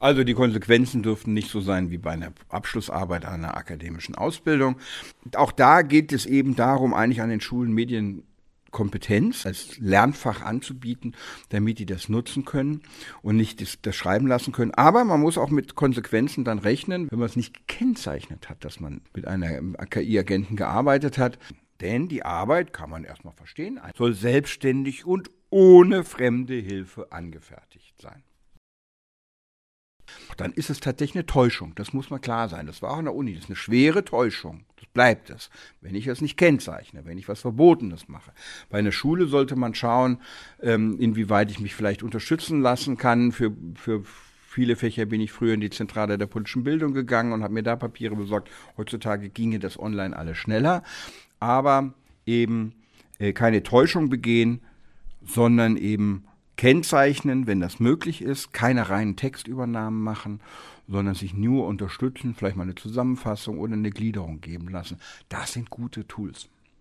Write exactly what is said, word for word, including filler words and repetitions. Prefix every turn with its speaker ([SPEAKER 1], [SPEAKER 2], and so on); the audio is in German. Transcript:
[SPEAKER 1] Also die Konsequenzen dürften nicht so sein wie bei einer Abschlussarbeit einer akademischen Ausbildung. Auch da geht es eben darum, eigentlich an den Schulen Medienkompetenz als Lernfach anzubieten, damit die das nutzen können und nicht das, das schreiben lassen können. Aber man muss auch mit Konsequenzen dann rechnen, wenn man es nicht gekennzeichnet hat, dass man mit einem K I-Agenten gearbeitet hat. Denn die Arbeit, kann man erstmal verstehen, soll selbstständig und ohne fremde Hilfe angefertigt sein. Dann ist es tatsächlich eine Täuschung, das muss mal klar sein. Das war auch an der Uni, das ist eine schwere Täuschung, das bleibt es, wenn ich es nicht kennzeichne, wenn ich was Verbotenes mache. Bei einer Schule sollte man schauen, ähm, inwieweit ich mich vielleicht unterstützen lassen kann. Für, für viele Fächer bin ich früher in die Zentrale der politischen Bildung gegangen und habe mir da Papiere besorgt. Heutzutage ginge das online alles schneller, aber eben äh, keine Täuschung begehen, sondern eben kennzeichnen, wenn das möglich ist, keine reinen Textübernahmen machen, sondern sich nur unterstützen, vielleicht mal eine Zusammenfassung oder eine Gliederung geben lassen. Das sind gute Tools.